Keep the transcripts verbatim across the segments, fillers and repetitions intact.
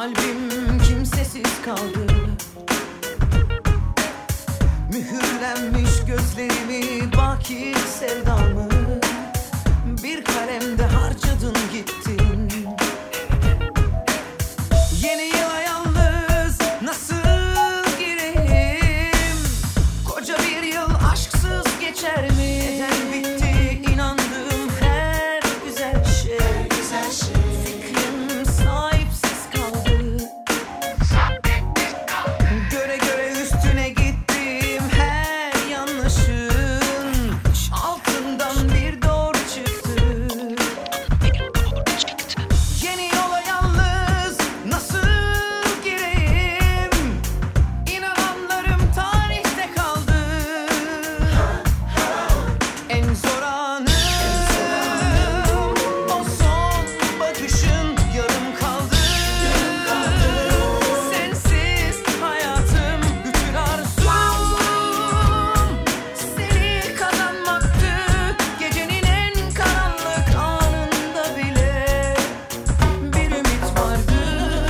Kalbim kimsesiz kaldı. Mühürlenmiş gözlerimi, baki sevdamı bir kalemde harcadın gittin. Yeni yıla yalnız nasıl gireyim? Koca bir yıl aşksız geçer mi? Neden bitti inandığım her güzel şey, her güzel şey. Fikrim sahipsiz kaldı. Göre göre üstüne gittim her yanlışın, altından bir doğru çıktı. Yeni yola yalnız nasıl gireyim? İnananlarım tarihte kaldı. En zor anım o son bakışın, yarım kaldı. Sensiz hayatım bütün arzum seni kazanmaktı. Gecenin en karanlık anında bile bir ümit vardı.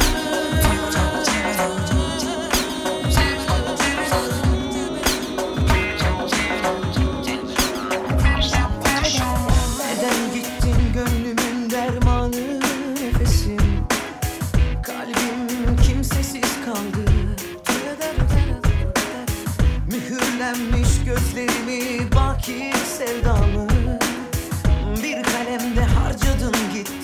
Neden gittin gönlümün dermanı nefesim? Kalbim kimsesiz kaldı. Mühürlenmiş gözlerimi, baki sevdamı bir kalemde harcadın gittin.